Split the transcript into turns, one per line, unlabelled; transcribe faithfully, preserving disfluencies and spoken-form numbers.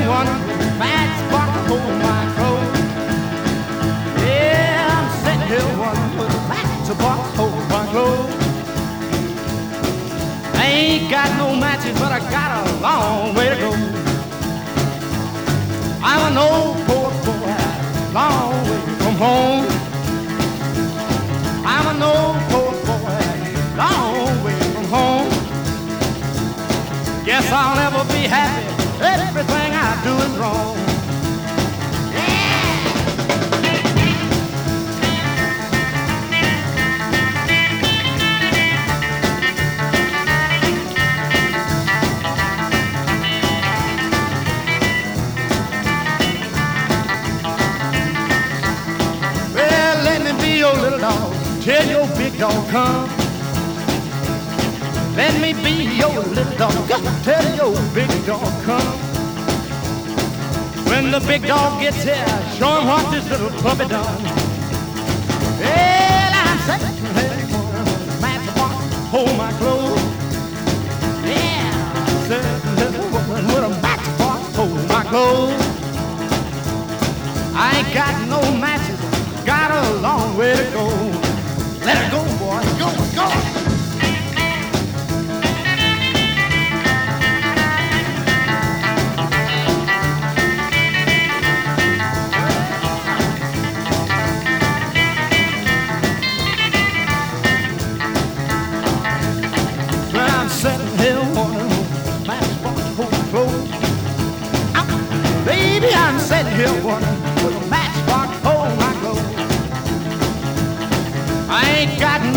one matchbox hold my clothes. Yeah, I'm sitting here one with a matchbox hold my clothes. I ain't got no matches, but I got a long way to go. I'm an old poor boy, long way from home. I'm an old poor boy, long way from home. Guess I'll never be happy. Everything I do is wrong. Well, let me be your little dog. Tell your big dog come. Let me be your little dog. Tell your big dog come. When the big dog gets here, show him what this little puppy done. Well, I'm sitting here for a matchbox, hold my clothes. Yeah, I'm sitting here with a matchbox, hold my clothes. I ain't got no matches, got a long way to go. Let it go, boy, go, go. Sitting here one matchbox hold my clothes. Ah, baby, I'm sitting here one with a matchbox hold my clothes. I ain't got